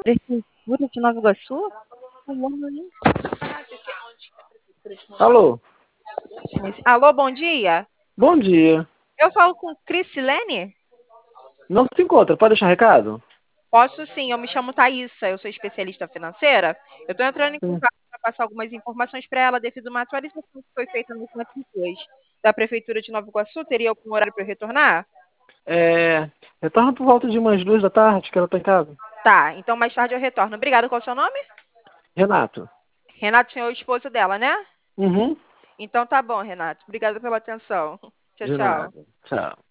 Prefeitura de Nova Iguaçu? Alô, Alô, bom dia. bom dia. Eu falo com Crisilene? Não se encontra, pode deixar recado? Posso sim, eu me chamo Thaísa, eu sou especialista financeira. Eu estou entrando em Sim. contato para passar algumas informações para ela devido a uma atualização que foi feita no Snap 2 da Prefeitura de Nova Iguaçu. Teria algum horário para eu retornar? Retorna por volta de umas 2 da tarde que ela tá em casa. Tá, então mais tarde eu retorno. Obrigada, qual é o seu nome? Renato. Renato, senhor, esposo dela, né? Uhum. Então tá bom, Renato. Obrigada pela atenção. Tchau, De tchau. nada. Tchau.